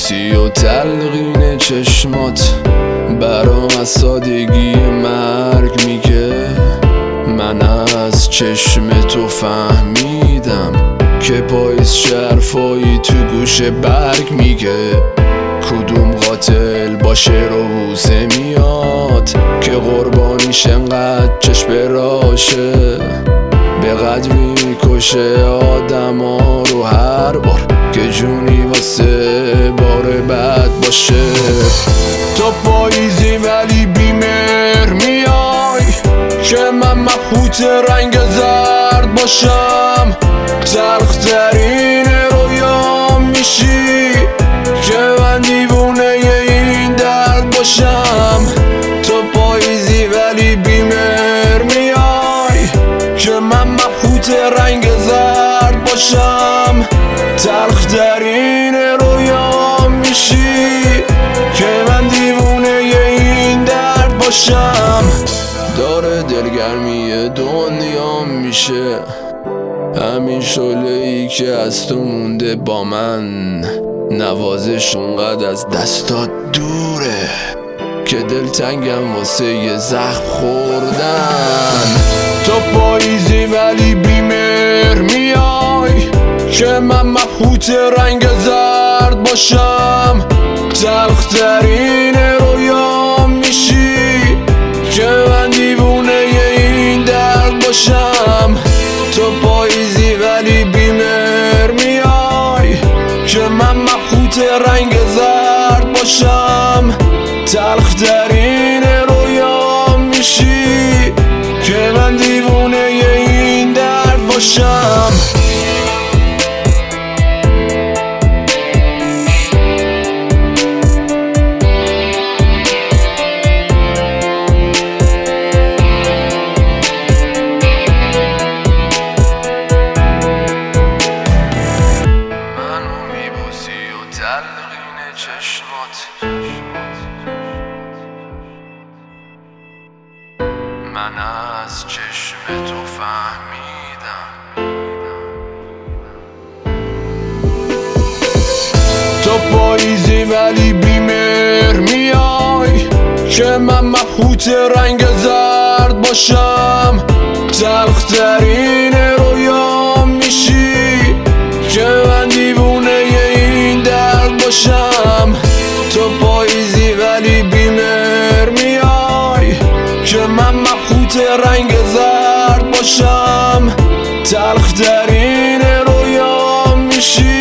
میبوسی و تلقین چشمات برام از سادگی مرگ میگه. من از چشم تو فهمیدم که پاییز شرفایی تو گوش برگ میگه. کدوم قاتل با شعر و بوسه میاد که قربانیش انقدر چشم راشه. به قدری کشه آدم ها رو هر بار که جونی واسه بار بد باشه. تو پاییزی ولی بیمهر میای که من مبهوت رنگ زرد باشم. تلخترین رویام میشی که من دیوونه این درد باشم. تو پاییزی ولی بیمهر میای که من مبهوت رنگ زرد باشم. تلخترین رویام میشی که من دیوونه این درد باشم. داره دلگرمی دنیا میشه همین شعله‌ای که از تو مونده با من. نوازش اونقدر از دستات دوره که دلتنگم واسه یه زخم خوردن. تو پاییزی ولی بیمهر میای که من مبهوت رنگ زرد باشم. تلخترین رویام میشی که من دیوونه این درد باشم. تو پاییزی ولی بیمهر میای که من مبهوت رنگ زرد باشم. تلخترین رویام میشی که من دیوونه این درد باشم. تلقین چشمات من از چشم تو فهمیدم. تو پاییزی ولی بیمهر میای که من مبهوت رنگ زرد باشم. تلخترین رویام میشی که من دیوونه این درد باشم. تو پاییزی ولی بیمهر میای که من مبهوت رنگ زرد باشم. تلخترین رویام میشی